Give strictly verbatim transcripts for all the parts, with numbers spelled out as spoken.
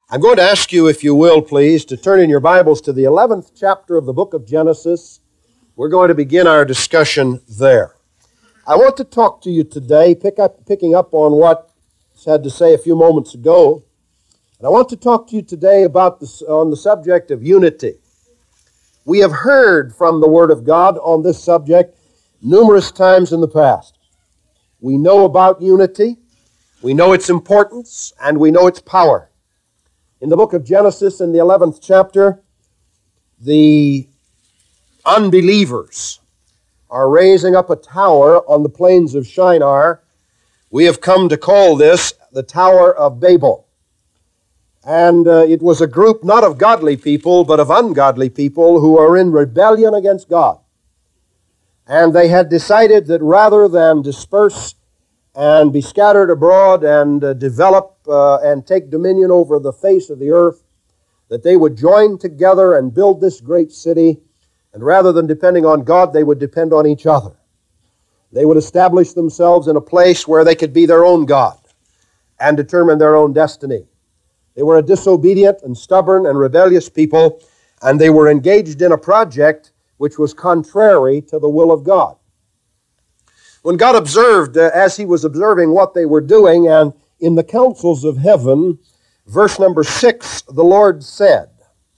I'm going to ask you, if you will, please, to turn in your Bibles to the eleventh chapter of the book of Genesis. We're going to begin our discussion there. I want to talk to you today, pick up, picking up on what I had to say a few moments ago. And I want to talk to you today about this, on the subject of unity. We have heard from the Word of God on this subject numerous times in the past. We know about unity, we know its importance, and we know its power. In the book of Genesis, in the eleventh chapter, the unbelievers are raising up a tower on the plains of Shinar. We have come to call this the Tower of Babel. And uh, it was a group not of godly people, but of ungodly people who are in rebellion against God. And they had decided that rather than disperse and be scattered abroad and uh, develop uh, and take dominion over the face of the earth, that they would join together and build this great city, and rather than depending on God, they would depend on each other. They would establish themselves in a place where they could be their own God and determine their own destiny. They were a disobedient and stubborn and rebellious people, and they were engaged in a project which was contrary to the will of God. When God observed, uh, as He was observing what they were doing, and in the councils of heaven, verse number six, the Lord said,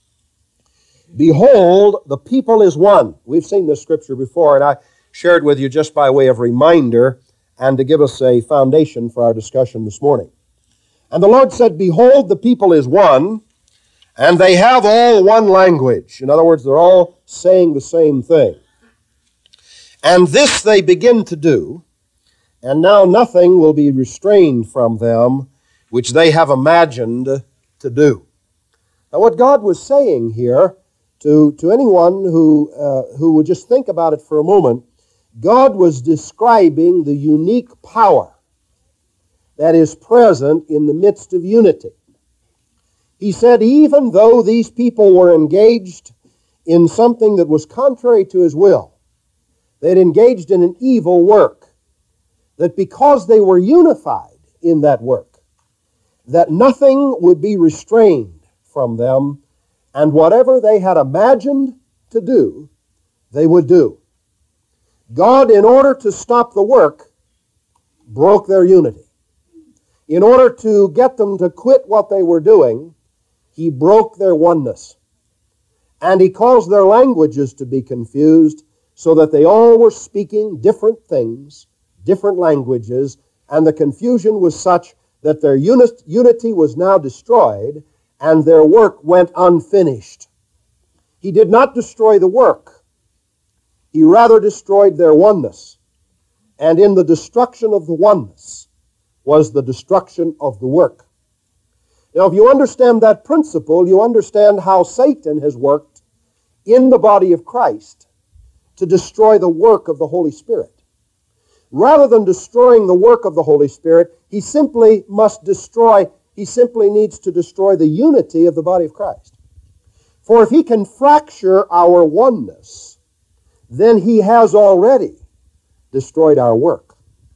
"Behold, the people is one." We've seen this scripture before, and I shared with you just by way of reminder and to give us a foundation for our discussion this morning. And the Lord said, "Behold, the people is one, and they have all one language." In other words, they're all saying the same thing. "And this they begin to do, and now nothing will be restrained from them which they have imagined to do." Now what God was saying here, to, to anyone who, uh, who would just think about it for a moment, God was describing the unique power that is present in the midst of unity. He said, even though these people were engaged in something that was contrary to His will, they had engaged in an evil work, that because they were unified in that work, that nothing would be restrained from them, and whatever they had imagined to do, they would do. God, in order to stop the work, broke their unity. In order to get them to quit what they were doing, He broke their oneness. And He caused their languages to be confused, so that they all were speaking different things, different languages, and the confusion was such that their uni- unity was now destroyed, and their work went unfinished. He did not destroy the work. He rather destroyed their oneness. And in the destruction of the oneness was the destruction of the work. Now, if you understand that principle, you understand how Satan has worked in the body of Christ to destroy the work of the Holy Spirit. Rather than destroying the work of the Holy Spirit, he simply must destroy, he simply needs to destroy the unity of the body of Christ. For if he can fracture our oneness, then he has already destroyed our work.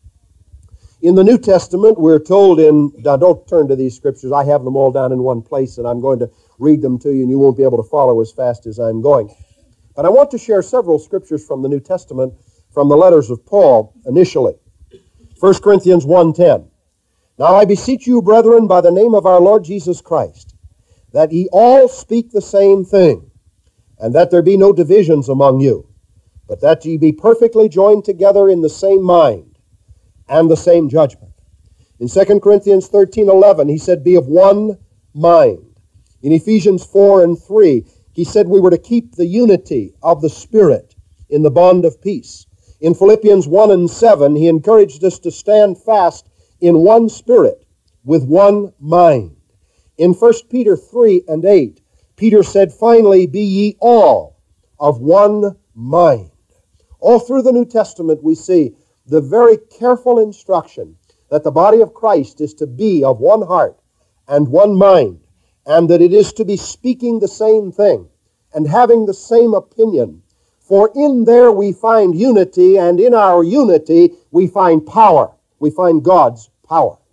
In the New Testament, we're told in, now don't turn to these scriptures, I have them all down in one place, and I'm going to read them to you, and you won't be able to follow as fast as I'm going. But I want to share several scriptures from the New Testament, from the letters of Paul initially. First Corinthians one ten. "Now I beseech you, brethren, by the name of our Lord Jesus Christ, that ye all speak the same thing, and that there be no divisions among you, but that ye be perfectly joined together in the same mind and the same judgment." In Second Corinthians thirteen eleven, he said, "Be of one mind." In Ephesians four and three, he said we were to keep the unity of the Spirit in the bond of peace. In Philippians one and seven, he encouraged us to stand fast in one spirit, with one mind. In First Peter three and eight, Peter said, "Finally, be ye all of one mind." All through the New Testament, we see the very careful instruction that the body of Christ is to be of one heart and one mind, and that it is to be speaking the same thing and having the same opinion. For in there we find unity, and in our unity we find power. We find God's power.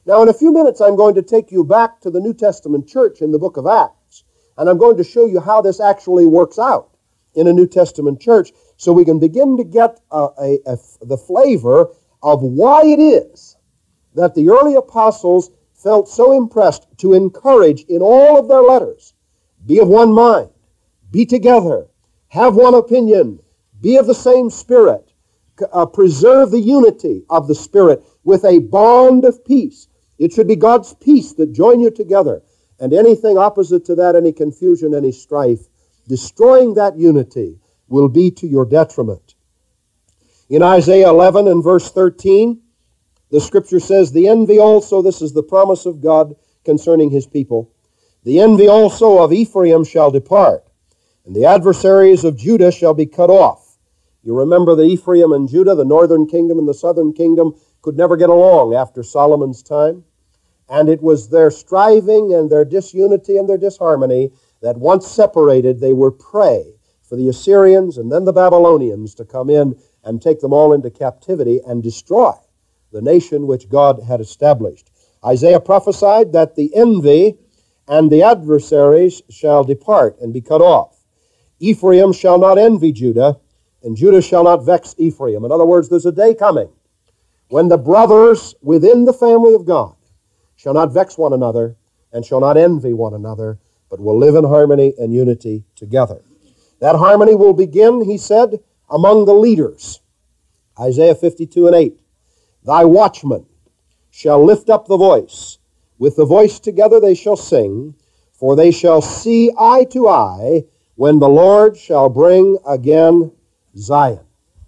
Now, in a few minutes, I'm going to take you back to the New Testament church in the book of Acts, and I'm going to show you how this actually works out in a New Testament church, so we can begin to get a, a, a, the flavor of why it is that the early apostles felt so impressed to encourage in all of their letters, be of one mind, be together, have one opinion, be of the same spirit, uh, preserve the unity of the Spirit with a bond of peace. It should be God's peace that join you together, and anything opposite to that, any confusion, any strife, destroying that unity will be to your detriment. In Isaiah eleven and verse thirteen, the Scripture says, the envy also, this is the promise of God concerning His people, the envy also of Ephraim shall depart, and the adversaries of Judah shall be cut off. You remember that Ephraim and Judah, the northern kingdom and the southern kingdom, could never get along after Solomon's time, and it was their striving and their disunity and their disharmony that once separated, they were prey for the Assyrians and then the Babylonians to come in and take them all into captivity and destroy the nation which God had established. Isaiah prophesied that the envy and the adversaries shall depart and be cut off. Ephraim shall not envy Judah, and Judah shall not vex Ephraim. In other words, there's a day coming when the brothers within the family of God shall not vex one another and shall not envy one another, but will live in harmony and unity together. That harmony will begin, he said, among the leaders. Isaiah fifty-two and eight. Thy watchmen shall lift up the voice. With the voice together they shall sing, for they shall see eye to eye when the Lord shall bring again Zion.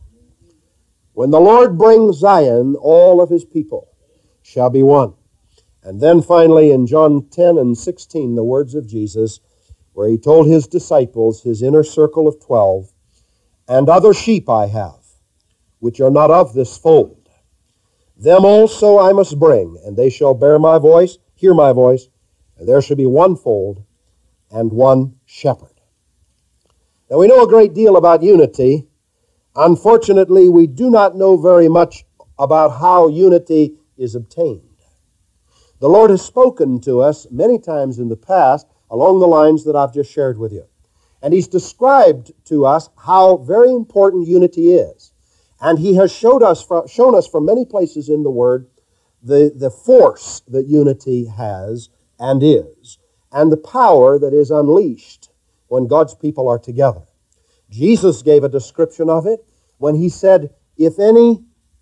When the Lord brings Zion, all of His people shall be one. And then finally in John ten and sixteen, the words of Jesus, where He told His disciples, His inner circle of twelve, and other sheep I have, which are not of this fold. Them also I must bring, and they shall bear my voice, hear my voice, and there shall be one fold and one shepherd. Now we know a great deal about unity. Unfortunately, we do not know very much about how unity is obtained. The Lord has spoken to us many times in the past along the lines that I've just shared with you. And He's described to us how very important unity is. And He has showed us from, shown us from many places in the Word the, the force that unity has and is, and the power that is unleashed when God's people are together. Jesus gave a description of it when He said, if any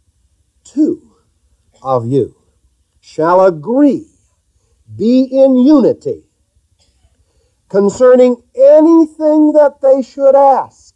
two of you shall agree, be in unity concerning anything that they should ask,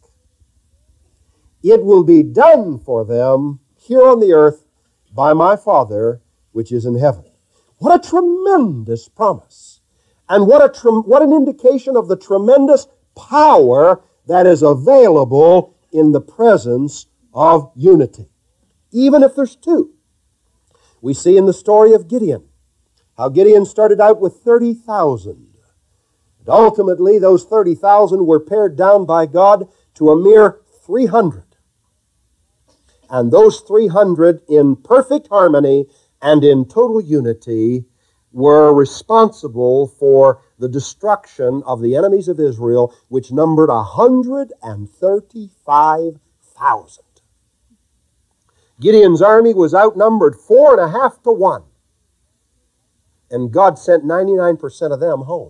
it will be done for them here on the earth by my Father which is in heaven. What a tremendous promise. And what a tre- what an indication of the tremendous power that is available in the presence of unity, even if there's two. We see in the story of Gideon how Gideon started out with thirty thousand. And ultimately, those thirty thousand were pared down by God to a mere three hundred. And those three hundred, in perfect harmony and in total unity, were responsible for the destruction of the enemies of Israel, which numbered one hundred thirty-five thousand. Gideon's army was outnumbered four and a half to one. And God sent ninety-nine percent of them home.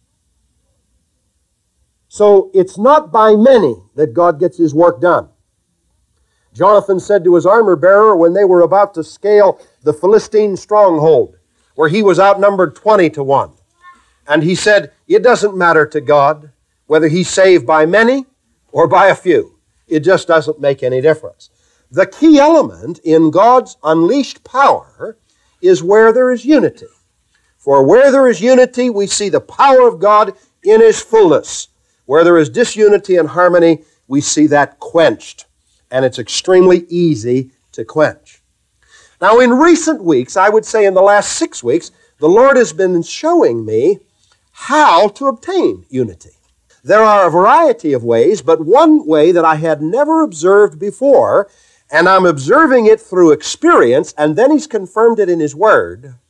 So it's not by many that God gets His work done. Jonathan said to his armor bearer when they were about to scale the Philistine stronghold, where he was outnumbered twenty to one. And he said, it doesn't matter to God whether He's saved by many or by a few. It just doesn't make any difference. The key element in God's unleashed power is where there is unity. For where there is unity, we see the power of God in His fullness. Where there is disunity and harmony, we see that quenched. And it's extremely easy to quench. Now, in recent weeks, I would say in the last six weeks, the Lord has been showing me how to obtain unity. There are a variety of ways, but one way that I had never observed before, and I'm observing it through experience, and then He's confirmed it in His Word,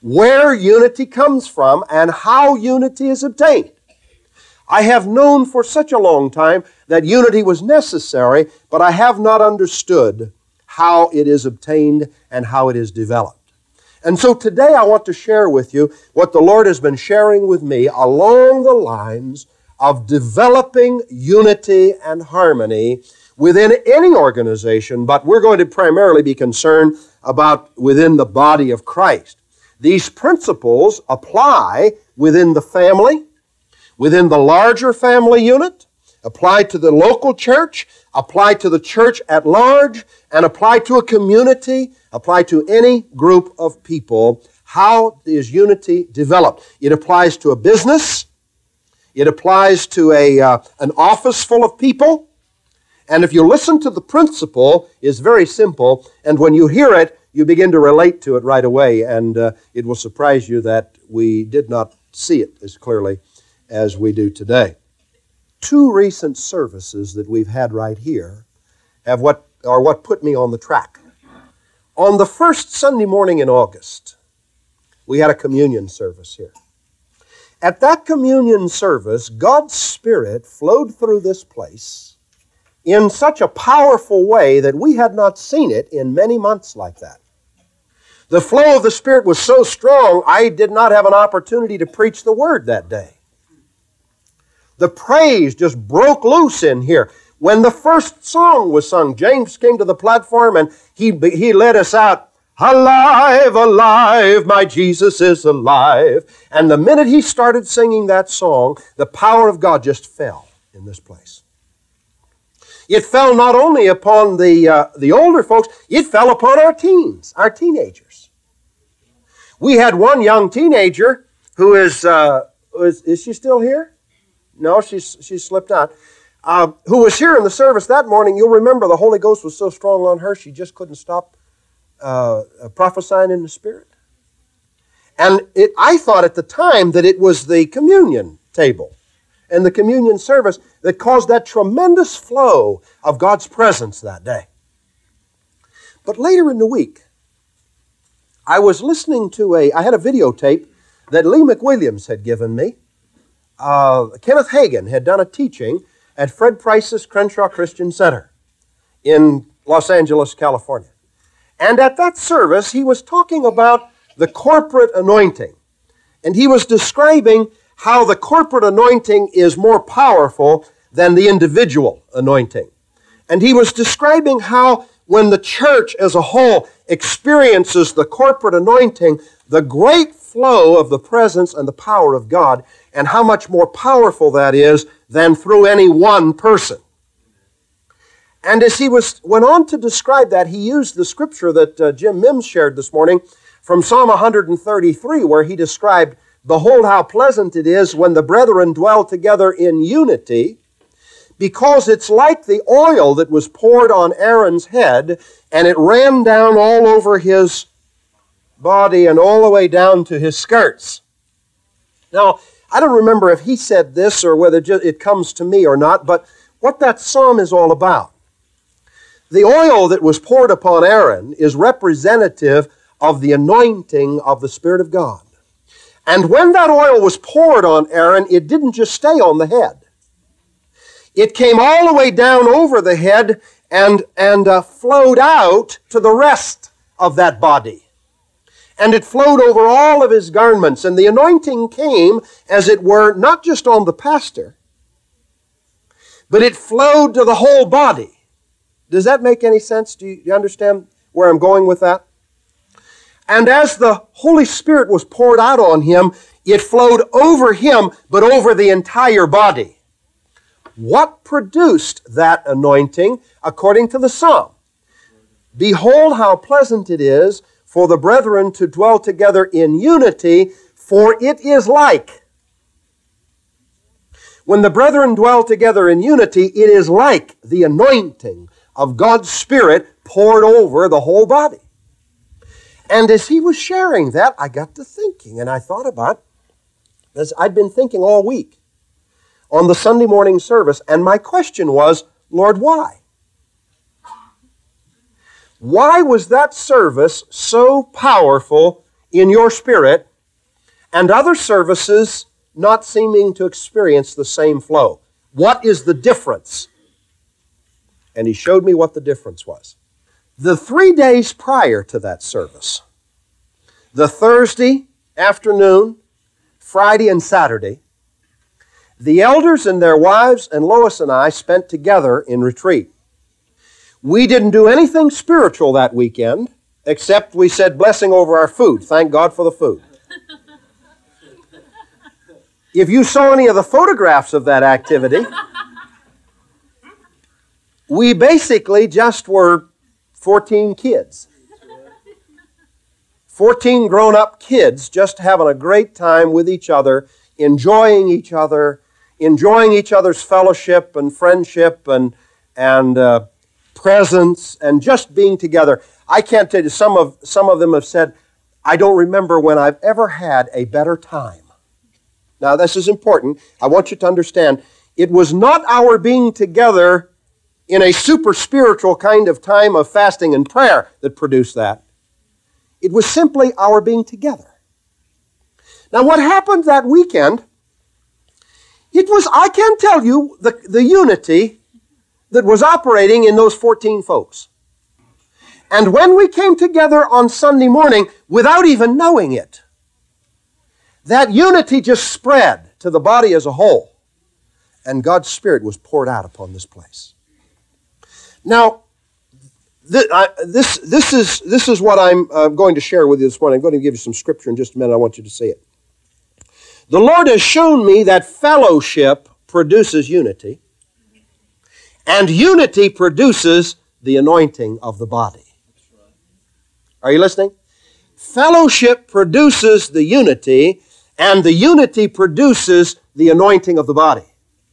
where unity comes from and how unity is obtained. I have known for such a long time that unity was necessary, but I have not understood how it is obtained and how it is developed. And so today I want to share with you what the Lord has been sharing with me along the lines of developing unity and harmony within any organization, but we're going to primarily be concerned about within the body of Christ. These principles apply within the family, within the larger family unit, apply to the local church, apply to the church at large, and apply to a community, apply to any group of people. How is unity developed? It applies to a business. It applies to a, uh, an office full of people. And if you listen to the principle, it's very simple. And when you hear it, you begin to relate to it right away. And uh, it will surprise you that we did not see it as clearly as we do today. Two recent services that we've had right here have what are what put me on the track. On the first Sunday morning in August, we had a communion service here. At that communion service, God's Spirit flowed through this place in such a powerful way that we had not seen it in many months like that. The flow of the Spirit was so strong, I did not have an opportunity to preach the Word that day. The praise just broke loose in here. When the first song was sung, James came to the platform and he, he led us out, "Alive, alive, my Jesus is alive." And the minute he started singing that song, the power of God just fell in this place. It fell not only upon the, uh, the older folks, it fell upon our teens, our teenagers. We had one young teenager who is, uh, is, is she still here? No, she's, she's slipped out. Uh, who was here in the service that morning. You'll remember the Holy Ghost was so strong on her, she just couldn't stop uh, prophesying in the Spirit. And it, I thought at the time that it was the communion table and the communion service that caused that tremendous flow of God's presence that day. But later in the week, I was listening to a, I had a videotape that Lee McWilliams had given me. Uh, Kenneth Hagin had done a teaching at Fred Price's Crenshaw Christian Center in Los Angeles, California. And at that service, he was talking about the corporate anointing. And he was describing how the corporate anointing is more powerful than the individual anointing. And he was describing how when the church as a whole experiences the corporate anointing, the great flow of the presence and the power of God, and how much more powerful that is than through any one person. And as he was went on to describe that, he used the scripture that uh, Jim Mims shared this morning from Psalm one thirty-three, where he described, "Behold how pleasant it is when the brethren dwell together in unity, because it's like the oil that was poured on Aaron's head, and it ran down all over his body and all the way down to his skirts." Now, I don't remember if he said this or whether it comes to me or not, but what that psalm is all about. The oil that was poured upon Aaron is representative of the anointing of the Spirit of God. And when that oil was poured on Aaron, it didn't just stay on the head. It came all the way down over the head and, and uh, flowed out to the rest of that body. And it flowed over all of his garments. And the anointing came, as it were, not just on the pastor, but it flowed to the whole body. Does that make any sense? Do you, do you understand where I'm going with that? And as the Holy Spirit was poured out on him, it flowed over him, but over the entire body. What produced that anointing according to the psalm? "Behold how pleasant it is for the brethren to dwell together in unity, for it is like." When the brethren dwell together in unity, it is like the anointing of God's Spirit poured over the whole body. And as he was sharing that, I got to thinking, and I thought about, as I'd been thinking all week on the Sunday morning service, and my question was, Lord, why? Why was that service so powerful in your spirit, and other services not seeming to experience the same flow. What is the difference? And he showed me what the difference was. The three days prior to that service, the Thursday afternoon, Friday and Saturday, the elders and their wives and Lois and I spent together in retreat. We didn't do anything spiritual that weekend, except we said blessing over our food. Thank God for the food. If you saw any of the photographs of that activity, we basically just were fourteen kids. fourteen grown-up kids just having a great time with each other, enjoying each other, enjoying each other's fellowship and friendship and, and uh, presence and just being together. I can't tell you, some of, some of them have said, I don't remember when I've ever had a better time. Now, this is important. I want you to understand, it was not our being together in a super spiritual kind of time of fasting and prayer that produced that. It was simply our being together. Now, what happened that weekend, it was, I can tell you, the, the unity that was operating in those fourteen folks. And when we came together on Sunday morning, without even knowing it, that unity just spread to the body as a whole, and God's Spirit was poured out upon this place. Now, th- I, this, this, is, this is what I'm uh, going to share with you this morning. I'm going to give you some scripture in just a minute. I want you to see it. The Lord has shown me that fellowship produces unity, and unity produces the anointing of the body. Are you listening? Fellowship produces the unity, and the unity produces the anointing of the body.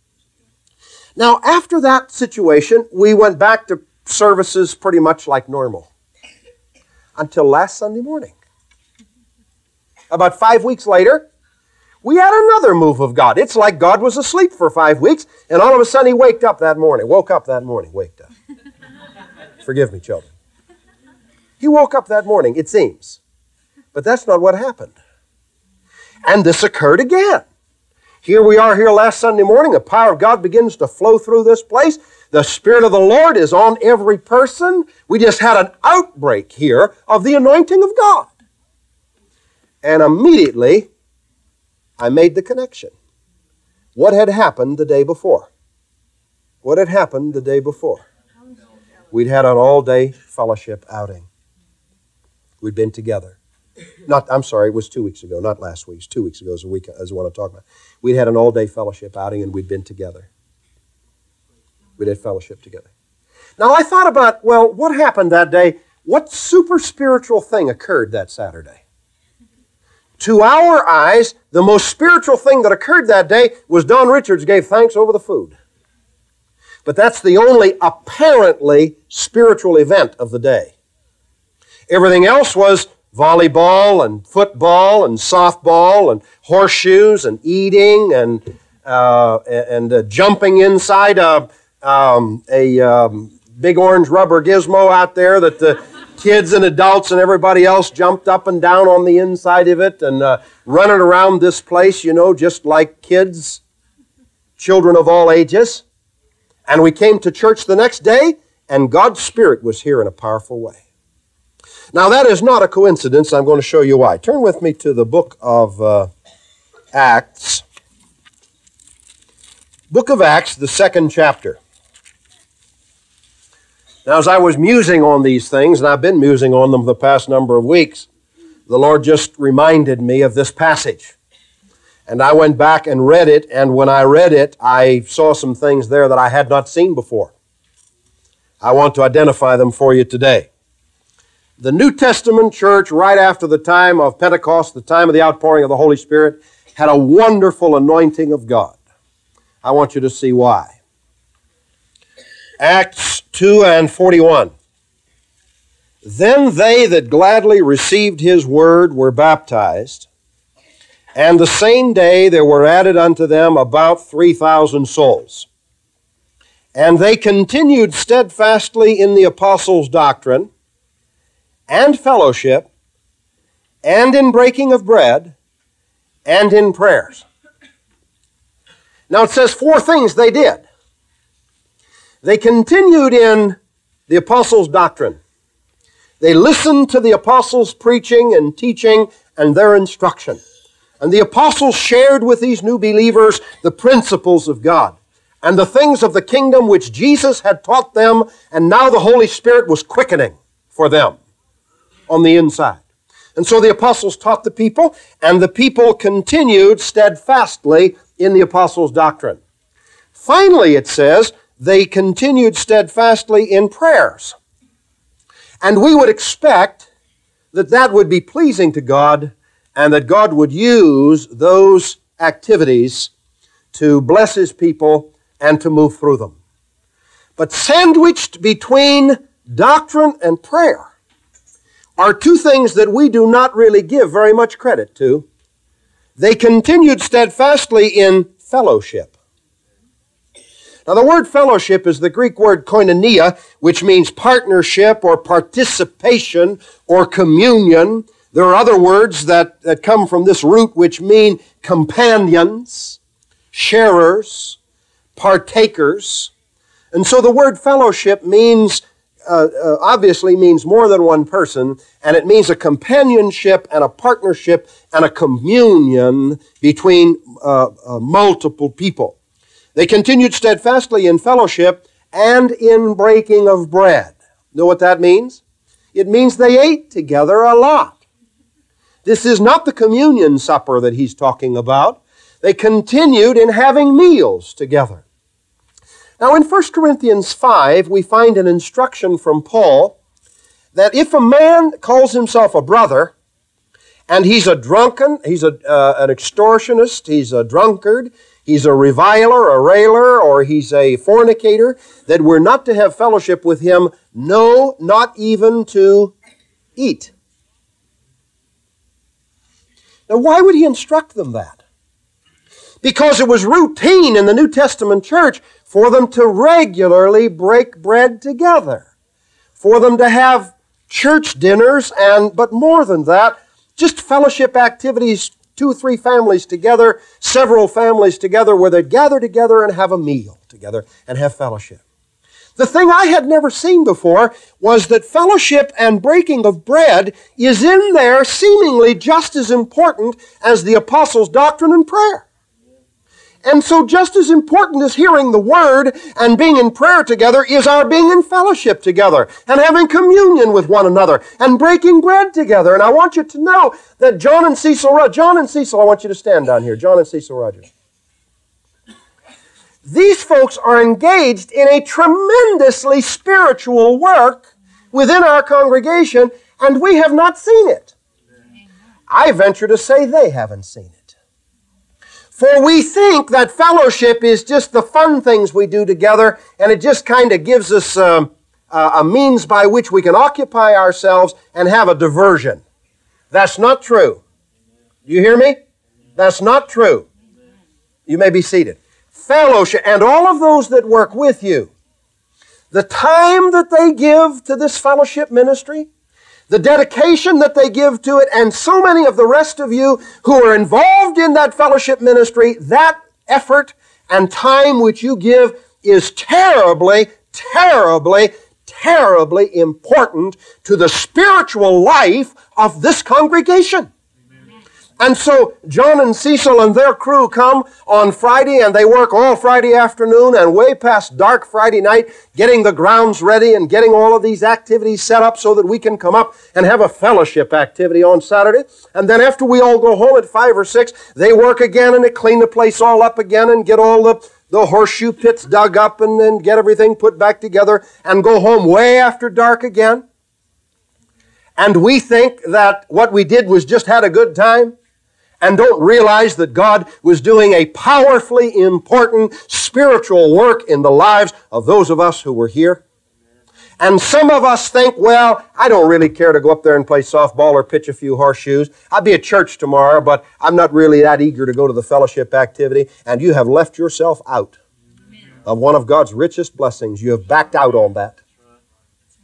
Now, after that situation, we went back to services pretty much like normal until last Sunday morning. About five weeks later, we had another move of God. It's like God was asleep for five weeks, and all of a sudden he waked up that morning. Woke up that morning. Waked up. Forgive me, children. He woke up that morning, it seems. But that's not what happened. And this occurred again. Here we are here last Sunday morning. The power of God begins to flow through this place. The Spirit of the Lord is on every person. We just had an outbreak here of the anointing of God. And immediately, I made the connection. What had happened the day before? What had happened the day before? We'd had an all-day fellowship outing. We'd been together. Not, I'm sorry, it was two weeks ago, not last week. It was two weeks ago is the week I want to talk about. We'd had an all-day fellowship outing and we'd been together. We did fellowship together. Now I thought about, well, what happened that day? What super spiritual thing occurred that Saturday? To our eyes, the most spiritual thing that occurred that day was Don Richards gave thanks over the food. But that's the only apparently spiritual event of the day. Everything else was volleyball and football and softball and horseshoes and eating and uh, and uh, jumping inside a, um, a um, big orange rubber gizmo out there that the kids and adults and everybody else jumped up and down on the inside of it and uh, running around this place, you know, just like kids, children of all ages. And we came to church the next day, and God's Spirit was here in a powerful way. Now, that is not a coincidence. I'm going to show you why. Turn with me to the book of uh, Acts. Book of Acts, the second chapter. Now, as I was musing on these things, and I've been musing on them the past number of weeks, the Lord just reminded me of this passage. And I went back and read it, and when I read it, I saw some things there that I had not seen before. I want to identify them for you today. The New Testament church, right after the time of Pentecost, the time of the outpouring of the Holy Spirit, had a wonderful anointing of God. I want you to see why. Acts two and forty-one. Then they that gladly received his word were baptized, and the same day there were added unto them about three thousand souls. And they continued steadfastly in the apostles' doctrine and fellowship, and in breaking of bread, and in prayers. Now it says four things they did. They continued in the apostles' doctrine. They listened to the apostles' preaching and teaching and their instruction. And the apostles shared with these new believers the principles of God and the things of the kingdom which Jesus had taught them, and now the Holy Spirit was quickening for them on the inside. And so the apostles taught the people, and the people continued steadfastly in the apostles' doctrine. Finally, it says, they continued steadfastly in prayers. And we would expect that that would be pleasing to God, and that God would use those activities to bless His people and to move through them. But sandwiched between doctrine and prayer are two things that we do not really give very much credit to. They continued steadfastly in fellowship. Now, the word fellowship is the Greek word koinonia, which means partnership or participation or communion. There are other words that, that come from this root which mean companions, sharers, partakers. And so the word fellowship means Uh, uh, obviously means more than one person, and it means a companionship and a partnership and a communion between uh, uh, multiple people. They continued steadfastly in fellowship and in breaking of bread. Know what that means? It means they ate together a lot. This is not the communion supper that he's talking about. They continued in having meals together. Now, in First Corinthians five, we find an instruction from Paul that if a man calls himself a brother, and he's a drunken, he's a, uh, an extortionist, he's a drunkard, he's a reviler, a railer, or he's a fornicator, that we're not to have fellowship with him, no, not even to eat. Now, why would he instruct them that? Because it was routine in the New Testament church for them to regularly break bread together, for them to have church dinners, and but more than that, just fellowship activities, two or three families together, several families together, where they'd gather together and have a meal together and have fellowship. The thing I had never seen before was that fellowship and breaking of bread is in there seemingly just as important as the apostles' doctrine and prayer. And so just as important as hearing the Word and being in prayer together is our being in fellowship together and having communion with one another and breaking bread together. And I want you to know that John and Cecil, John and Cecil, I want you to stand down here. John and Cecil Rogers. These folks are engaged in a tremendously spiritual work within our congregation, and we have not seen it. I venture to say they haven't seen it. For we think that fellowship is just the fun things we do together, and it just kind of gives us um, a means by which we can occupy ourselves and have a diversion. That's not true. Do you hear me? That's not true. You may be seated. Fellowship, and all of those that work with you, the time that they give to this fellowship ministry, the dedication that they give to it, and so many of the rest of you who are involved in that fellowship ministry, that effort and time which you give is terribly, terribly, terribly important to the spiritual life of this congregation. And so John and Cecil and their crew come on Friday, and they work all Friday afternoon and way past dark Friday night getting the grounds ready and getting all of these activities set up so that we can come up and have a fellowship activity on Saturday. And then after we all go home at five or six, they work again and they clean the place all up again and get all the, the horseshoe pits dug up and then get everything put back together and go home way after dark again. And we think that what we did was just had a good time, and don't realize that God was doing a powerfully important spiritual work in the lives of those of us who were here. And some of us think, well, I don't really care to go up there and play softball or pitch a few horseshoes. I'll be at church tomorrow, but I'm not really that eager to go to the fellowship activity. And you have left yourself out of one of God's richest blessings. You have backed out on that.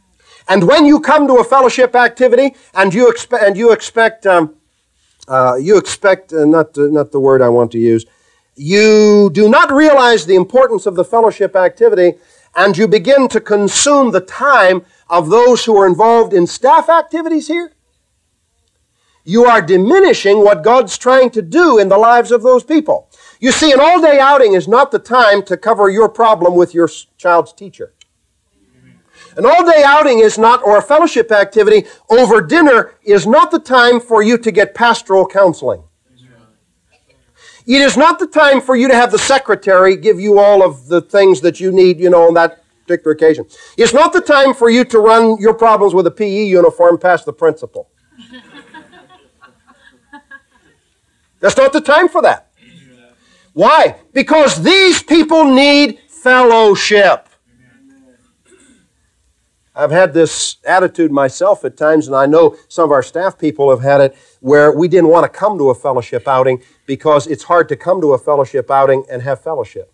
And when you come to a fellowship activity and you expect, and you expect, um, uh, you expect, uh, not, the, not the word I want to use, you do not realize the importance of the fellowship activity, and you begin to consume the time of those who are involved in staff activities here, you are diminishing what God's trying to do in the lives of those people. You see, an all-day outing is not the time to cover your problem with your child's teacher. An all-day outing is not, or a fellowship activity over dinner is not the time for you to get pastoral counseling. It is not the time for you to have the secretary give you all of the things that you need, you know, on that particular occasion. It's not the time for you to run your problems with a P E uniform past the principal. That's not the time for that. Why? Because these people need fellowship. I've had this attitude myself at times, and I know some of our staff people have had it, where we didn't want to come to a fellowship outing because it's hard to come to a fellowship outing and have fellowship.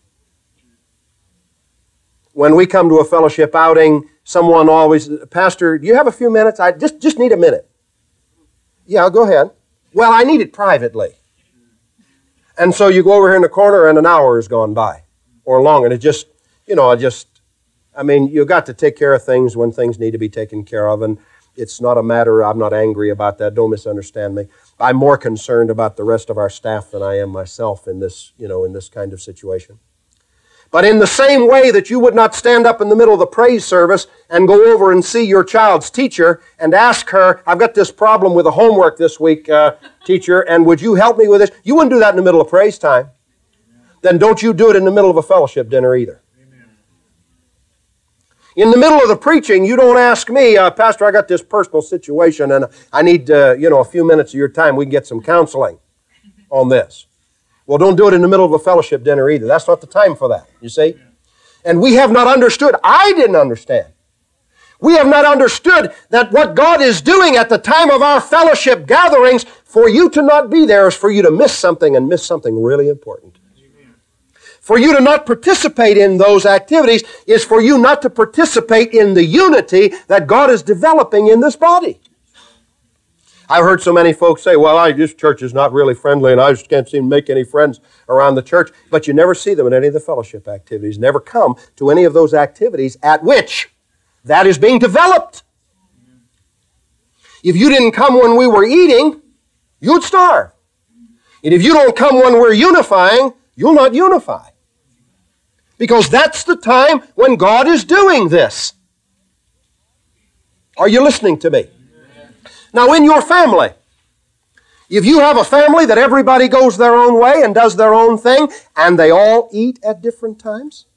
When we come to a fellowship outing, someone always, Pastor, do you have a few minutes? I just, just need a minute. Yeah, go ahead. Well, I need it privately. And so you go over here in the corner and an hour has gone by or longer. And it just, you know, it just, I mean, you've got to take care of things when things need to be taken care of. And it's not a matter, I'm not angry about that. Don't misunderstand me. I'm more concerned about the rest of our staff than I am myself in this, you know, in this kind of situation. But in the same way that you would not stand up in the middle of the praise service and go over and see your child's teacher and ask her, I've got this problem with the homework this week, uh, teacher, and would you help me with this? You wouldn't do that in the middle of praise time. Then don't you do it in the middle of a fellowship dinner either. In the middle of the preaching, you don't ask me, uh, Pastor, I got this personal situation and I need uh, you know, a few minutes of your time. We can get some counseling on this. Well, don't do it in the middle of a fellowship dinner either. That's not the time for that, you see? And we have not understood. I didn't understand. We have not understood that what God is doing at the time of our fellowship gatherings, for you to not be there is for you to miss something and miss something really important. For you to not participate in those activities is for you not to participate in the unity that God is developing in this body. I've heard so many folks say, well, I, this church is not really friendly and I just can't seem to make any friends around the church. But you never see them at any of the fellowship activities. Never come to any of those activities at which that is being developed. If you didn't come when we were eating, you'd starve. And if you don't come when we're unifying, you'll not unify. Because that's the time when God is doing this. Are you listening to me? Now, in your family, if you have a family that everybody goes their own way and does their own thing, and they all eat at different times,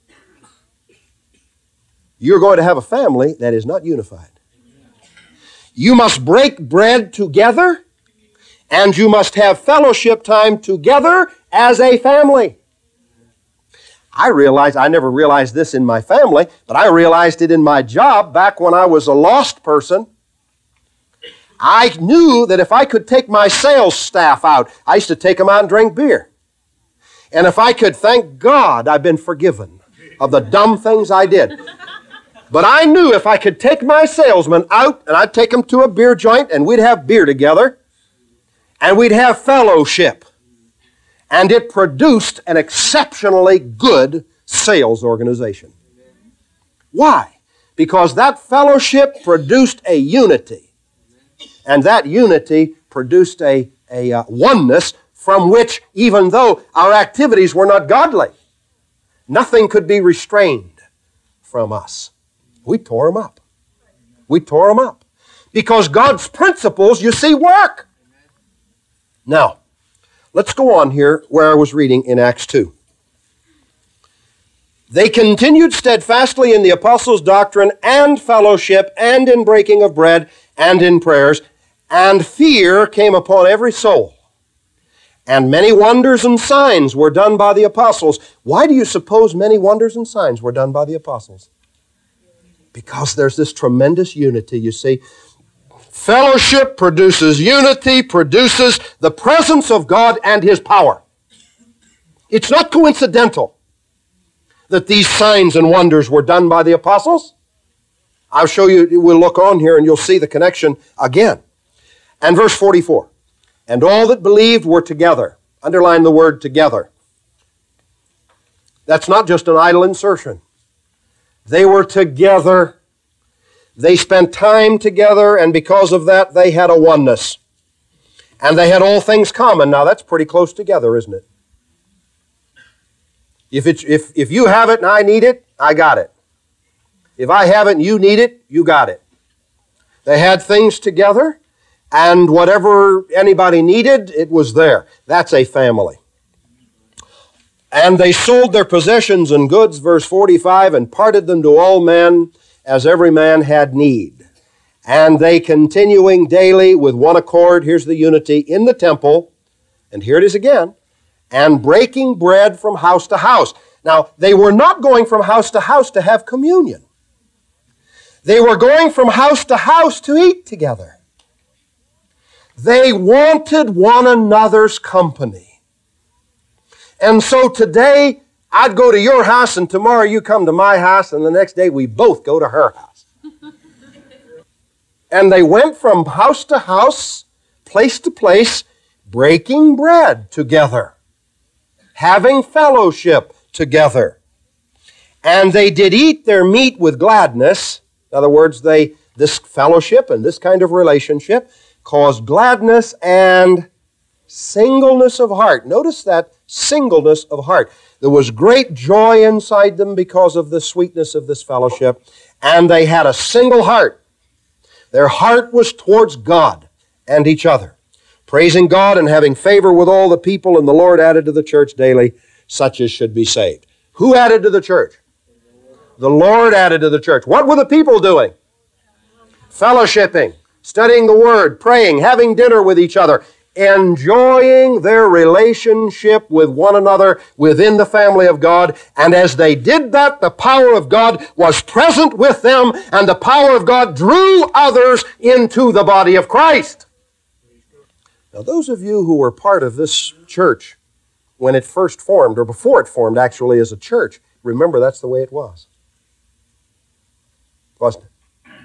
you're going to have a family that is not unified. You must break bread together, and you must have fellowship time together as a family. I realized, I never realized this in my family, but I realized it in my job back when I was a lost person. I knew that if I could take my sales staff out, I used to take them out and drink beer. And if I could, thank God I've been forgiven of the dumb things I did. But I knew if I could take my salesmen out and I'd take them to a beer joint and we'd have beer together and we'd have fellowship. And it produced an exceptionally good sales organization. Why? Because that fellowship produced a unity. And that unity produced a, a uh, oneness from which, even though our activities were not godly, nothing could be restrained from us. We tore them up. We tore them up. Because God's principles, you see, work. Now, let's go on here where I was reading in Acts two. They continued steadfastly in the apostles' doctrine and fellowship and in breaking of bread and in prayers, and fear came upon every soul. And many wonders and signs were done by the apostles. Why do you suppose many wonders and signs were done by the apostles? Because there's this tremendous unity, you see. Fellowship produces unity, produces the presence of God and His power. It's not coincidental that these signs and wonders were done by the apostles. I'll show you, we'll look on here and you'll see the connection again. And verse forty-four. And all that believed were together. Underline the word together. That's not just an idle insertion. They were together. They spent time together, and because of that, they had a oneness. And they had all things common. Now, that's pretty close together, isn't it? If, it's, if, if you have it and I need it, I got it. If I have it and you need it, you got it. They had things together, and whatever anybody needed, it was there. That's a family. And they sold their possessions and goods, verse forty-five, and parted them to all men as every man had need. And they continuing daily with one accord, here's the unity, in the temple, and here it is again, and breaking bread from house to house. Now, they were not going from house to house to have communion. They were going from house to house to eat together. They wanted one another's company. And so today, I'd go to your house, and tomorrow you come to my house, and the next day we both go to her house. And they went from house to house, place to place, breaking bread together, having fellowship together. And they did eat their meat with gladness. In other words, they this fellowship and this kind of relationship caused gladness and singleness of heart. Notice that singleness of heart. There was great joy inside them because of the sweetness of this fellowship, and they had a single heart. Their heart was towards God and each other, praising God and having favor with all the people, and the Lord added to the church daily such as should be saved. Who added to the church? The Lord added to the church. What were the people doing? Fellowshipping, studying the Word, praying, having dinner with each other, enjoying their relationship with one another within the family of God. And as they did that, the power of God was present with them, and the power of God drew others into the body of Christ. Now, those of you who were part of this church when it first formed, or before it formed actually as a church, remember that's the way it was. Wasn't it?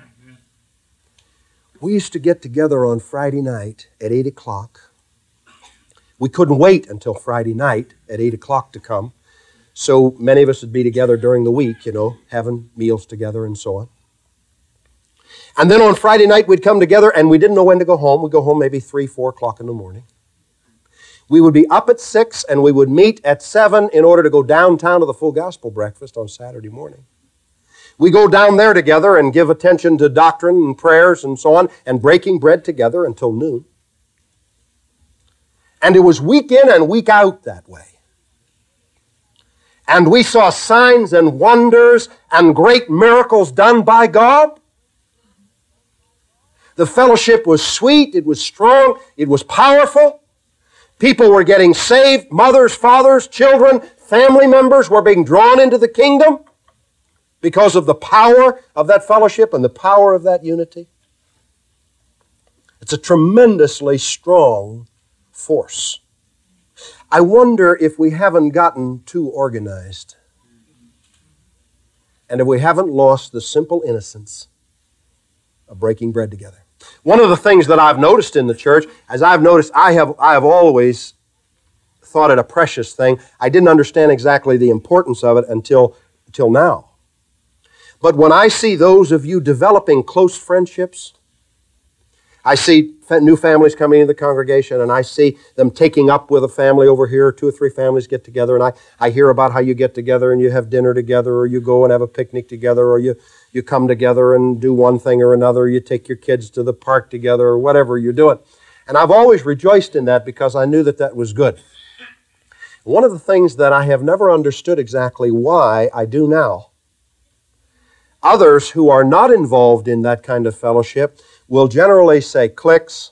We used to get together on Friday night at eight o'clock. We couldn't wait until Friday night at eight o'clock to come. So many of us would be together during the week, you know, having meals together and so on. And then on Friday night we'd come together, and we didn't know when to go home. We'd go home maybe three, four o'clock in the morning. We would be up at six, and we would meet at seven in order to go downtown to the Full Gospel Breakfast on Saturday morning. We go down there together and give attention to doctrine and prayers and so on, and breaking bread together until noon. And it was week in and week out that way. And we saw signs and wonders and great miracles done by God. The fellowship was sweet, it was strong, it was powerful. People were getting saved. Mothers, fathers, children, family members were being drawn into the kingdom because of the power of that fellowship and the power of that unity. It's a tremendously strong force. I wonder if we haven't gotten too organized, and if we haven't lost the simple innocence of breaking bread together. One of the things that I've noticed in the church, as I've noticed, I have, I have always thought it a precious thing. I didn't understand exactly the importance of it until, until now. But when I see those of you developing close friendships, I see new families coming into the congregation, and I see them taking up with a family over here. Two or three families get together, and I, I hear about how you get together and you have dinner together, or you go and have a picnic together, or you, you come together and do one thing or another. You take your kids to the park together, or whatever you're doing. And I've always rejoiced in that because I knew that that was good. One of the things that I have never understood exactly why I do now, others who are not involved in that kind of fellowship will generally say clicks.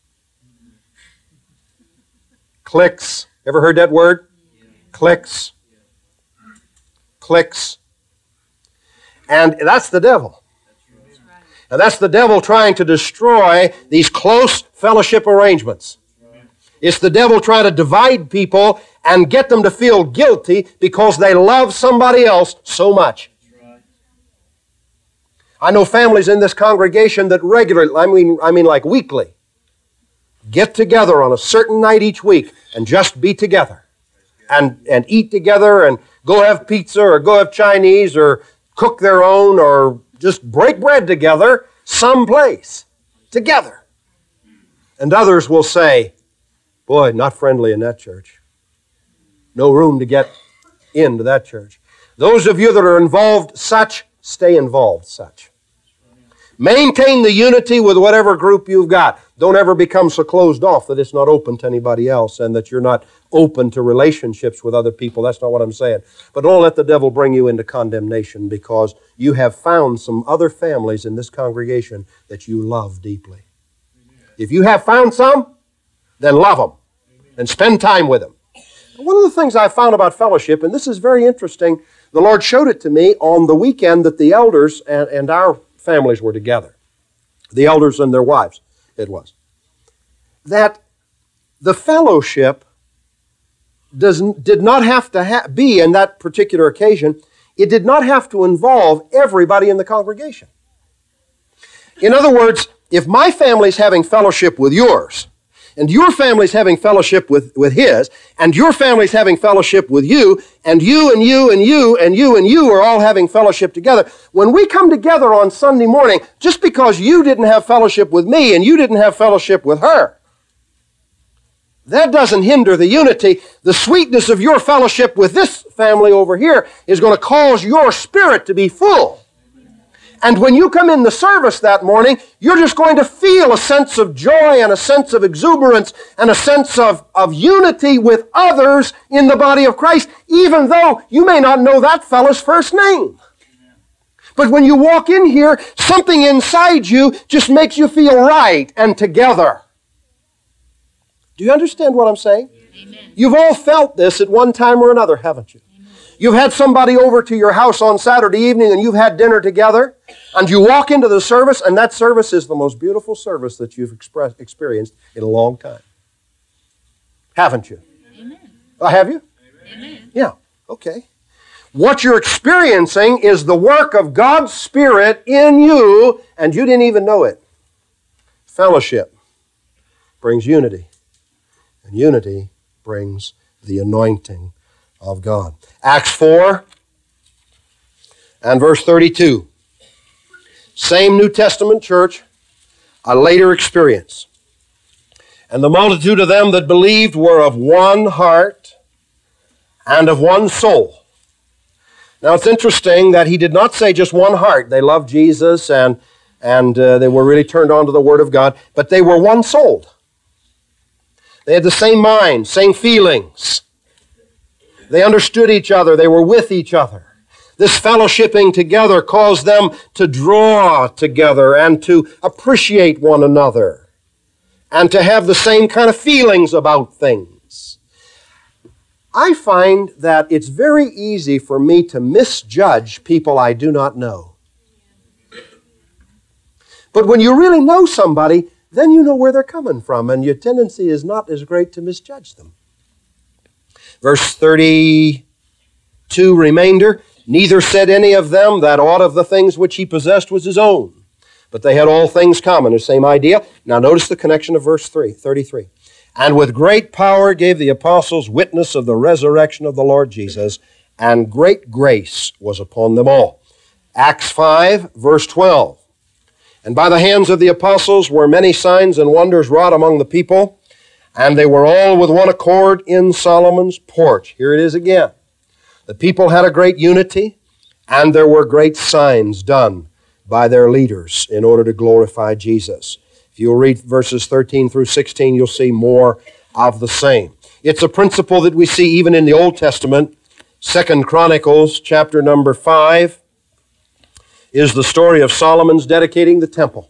Clicks. Ever heard that word? Clicks. Clicks. And that's the devil. And that's the devil trying to destroy these close fellowship arrangements. It's the devil trying to divide people and get them to feel guilty because they love somebody else so much. I know families in this congregation that regularly, I mean, I mean like weekly, get together on a certain night each week and just be together and, and eat together and go have pizza or go have Chinese or cook their own or just break bread together someplace together. And others will say, boy, not friendly in that church. No room to get into that church. Those of you that are involved such, stay involved such. Maintain the unity with whatever group you've got. Don't ever become so closed off that it's not open to anybody else and that you're not open to relationships with other people. That's not what I'm saying. But don't let the devil bring you into condemnation because you have found some other families in this congregation that you love deeply. If you have found some, then love them and spend time with them. One of the things I found about fellowship, and this is very interesting, the Lord showed it to me on the weekend that the elders and, and our families were together. The elders and their wives, it was. That the fellowship doesn't, did not have to ha- be, in that particular occasion, it did not have to involve everybody in the congregation. In other words, if my family's having fellowship with yours, and your family's having fellowship with, with his, and your family's having fellowship with you, and you and you and you and you and you are all having fellowship together. When we come together on Sunday morning, just because you didn't have fellowship with me and you didn't have fellowship with her, that doesn't hinder the unity. The sweetness of your fellowship with this family over here is going to cause your spirit to be full. And when you come in the service that morning, you're just going to feel a sense of joy and a sense of exuberance and a sense of, of unity with others in the body of Christ, even though you may not know that fellow's first name. But when you walk in here, something inside you just makes you feel right and together. Do you understand what I'm saying? Amen. You've all felt this at one time or another, haven't you? You've had somebody over to your house on Saturday evening and you've had dinner together and you walk into the service and that service is the most beautiful service that you've express, experienced in a long time. Haven't you? Amen. Uh, have you? Amen. Yeah. Okay. What you're experiencing is the work of God's Spirit in you and you didn't even know it. Fellowship brings unity and unity brings the anointing of God. Acts four and verse thirty-two. Same New Testament church, a later experience. And the multitude of them that believed were of one heart and of one soul. Now it's interesting that he did not say just one heart. They loved Jesus and, and uh, they were really turned on to the Word of God, but they were one souled. They had the same mind, same feelings. They understood each other. They were with each other. This fellowshipping together caused them to draw together and to appreciate one another and to have the same kind of feelings about things. I find that it's very easy for me to misjudge people I do not know. But when you really know somebody, then you know where they're coming from, and your tendency is not as great to misjudge them. Verse thirty-two, remainder, neither said any of them that aught of the things which he possessed was his own, but they had all things common, the same idea. Now notice the connection of verse three, thirty-three. And with great power gave the apostles witness of the resurrection of the Lord Jesus, and great grace was upon them all. Acts five, verse twelve. And by the hands of the apostles were many signs and wonders wrought among the people, and they were all with one accord in Solomon's porch. Here it is again. The people had a great unity, and there were great signs done by their leaders in order to glorify Jesus. If you'll read verses thirteen through sixteen, you'll see more of the same. It's a principle that we see even in the Old Testament. Second Chronicles, chapter number five, is the story of Solomon's dedicating the temple.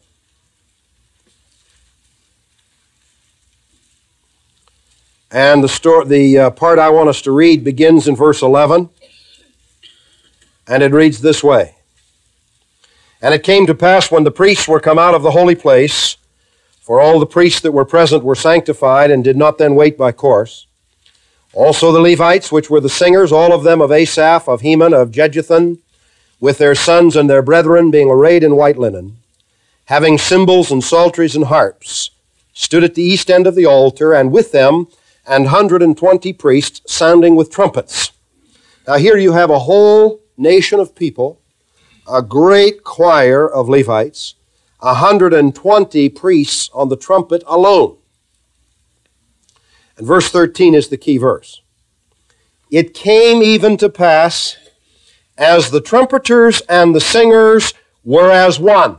And the, story, the uh, part I want us to read begins in verse eleven, and it reads this way. And it came to pass when the priests were come out of the holy place, for all the priests that were present were sanctified and did not then wait by course. Also the Levites, which were the singers, all of them of Asaph, of Heman, of Jeduthun, with their sons and their brethren, being arrayed in white linen, having cymbals and psalteries and harps, stood at the east end of the altar, and with them an hundred and twenty priests sounding with trumpets. Now here you have a whole nation of people, a great choir of Levites, a hundred and twenty priests on the trumpet alone. And verse thirteen is the key verse. It came even to pass, as the trumpeters and the singers were as one,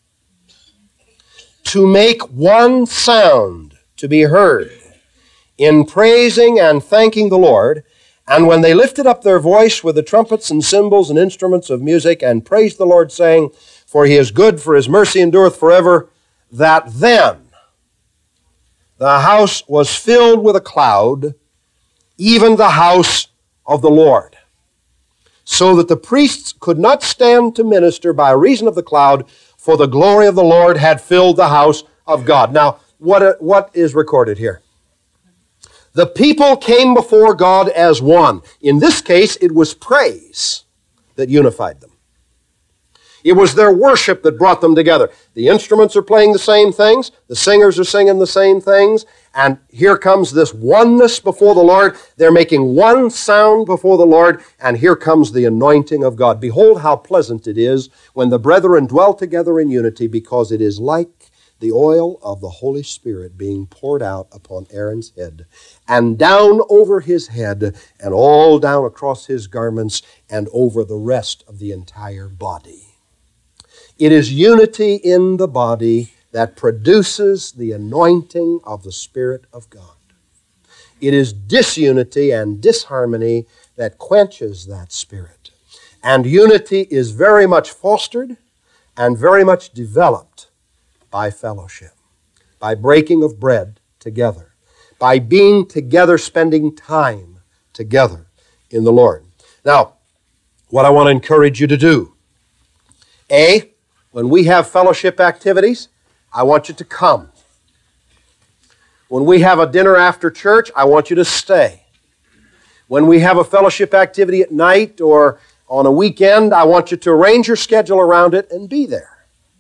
to make one sound to be heard in praising and thanking the Lord. And when they lifted up their voice with the trumpets and cymbals and instruments of music and praised the Lord, saying, For he is good, for his mercy endureth forever, that then the house was filled with a cloud, even the house of the Lord, so that the priests could not stand to minister by reason of the cloud, for the glory of the Lord had filled the house of God. Now, what, what is recorded here? The people came before God as one. In this case, it was praise that unified them. It was their worship that brought them together. The instruments are playing the same things. The singers are singing the same things. And here comes this oneness before the Lord. They're making one sound before the Lord. And here comes the anointing of God. Behold how pleasant it is when the brethren dwell together in unity, because it is like the oil of the Holy Spirit being poured out upon Aaron's head, and down over his head, and all down across his garments, and over the rest of the entire body. It is unity in the body that produces the anointing of the Spirit of God. It is disunity and disharmony that quenches that Spirit. And unity is very much fostered and very much developed by fellowship, by breaking of bread together, by being together, spending time together in the Lord. Now, what I want to encourage you to do, A, when we have fellowship activities, I want you to come. When we have a dinner after church, I want you to stay. When we have a fellowship activity at night or on a weekend, I want you to arrange your schedule around it and be there.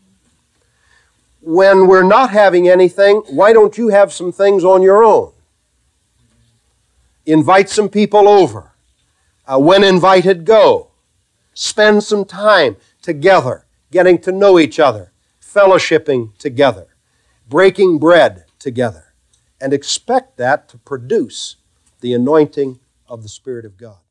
When we're not having anything, why don't you have some things on your own? Invite some people over. Uh, when invited, go. Spend some time together, getting to know each other, fellowshipping together, breaking bread together, and expect that to produce the anointing of the Spirit of God.